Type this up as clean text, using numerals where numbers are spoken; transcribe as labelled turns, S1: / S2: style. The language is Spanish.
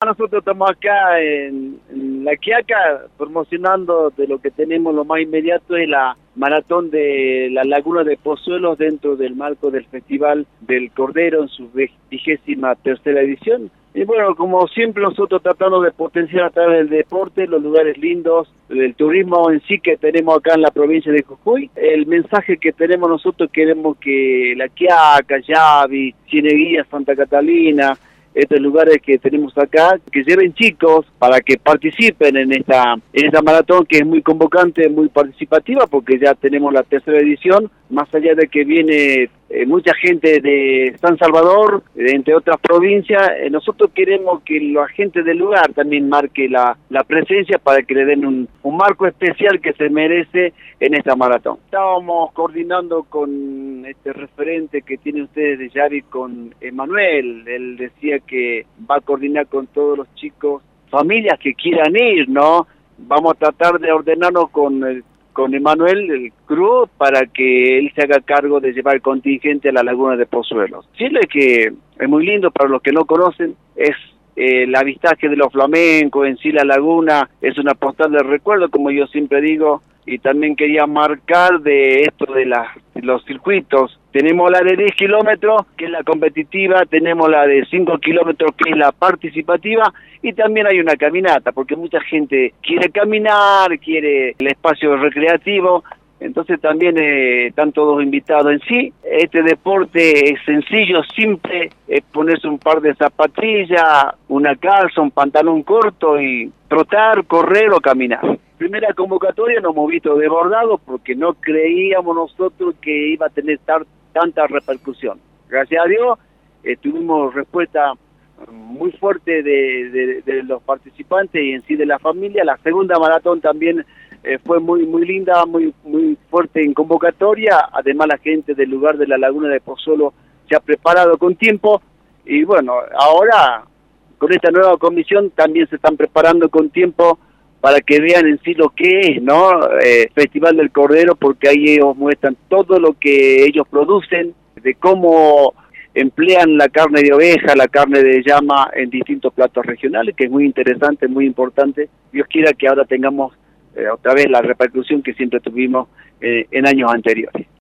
S1: nosotros estamos acá en La Quiaca promocionando de lo que tenemos lo más inmediato es la maratón de la Laguna de Pozuelos dentro del marco del Festival del Cordero en su 23ª edición. Y bueno, como siempre nosotros tratando de potenciar a través del deporte los lugares lindos, el turismo en sí que tenemos acá en la provincia de Jujuy. El mensaje que tenemos nosotros, queremos que La Quiaca, Yavi, Cieneguilla, Santa Catalina, estos lugares que tenemos acá, que lleven chicos para que participen en esta maratón que es muy convocante, muy participativa, porque ya tenemos la 3ª edición, más allá de que viene mucha gente de San Salvador, entre otras provincias, nosotros queremos que la gente del lugar también marque la presencia para que le den un marco especial que se merece en esta maratón. Estábamos coordinando con este referente que tienen ustedes de Yavi, con Emanuel. Él decía que va a coordinar con todos los chicos, familias que quieran ir, ¿no? Vamos a tratar de ordenarnos con Emanuel, el crew, para que él se haga cargo de llevar el contingente a la Laguna de Pozuelos. Chile, que es muy lindo para los que no conocen, es el avistaje de los flamencos, en sí la laguna es una postal de recuerdo, como yo siempre digo, y también quería marcar de esto de los circuitos. Tenemos la de 10 kilómetros, que es la competitiva, tenemos la de 5 kilómetros, que es la participativa, y también hay una caminata, porque mucha gente quiere caminar, quiere el espacio recreativo, entonces también están todos invitados en sí. Este deporte es sencillo, simple, es ponerse un par de zapatillas, una calza, un pantalón corto y trotar, correr o caminar. Primera convocatoria nos hemos visto desbordados porque no creíamos nosotros que iba a tener tanta repercusión. Gracias a Dios tuvimos respuesta muy fuerte de los participantes y en sí de la familia. La segunda maratón también fue muy linda, muy fuerte en convocatoria. Además la gente del lugar de la Laguna de Pozuelos se ha preparado con tiempo y bueno, ahora con esta nueva comisión también se están preparando con tiempo para que vean en sí lo que es, ¿no? Festival del Cordero, porque ahí ellos muestran todo lo que ellos producen, de cómo emplean la carne de oveja, la carne de llama en distintos platos regionales, que es muy interesante, muy importante. Dios quiera que ahora tengamos otra vez la repercusión que siempre tuvimos en años anteriores.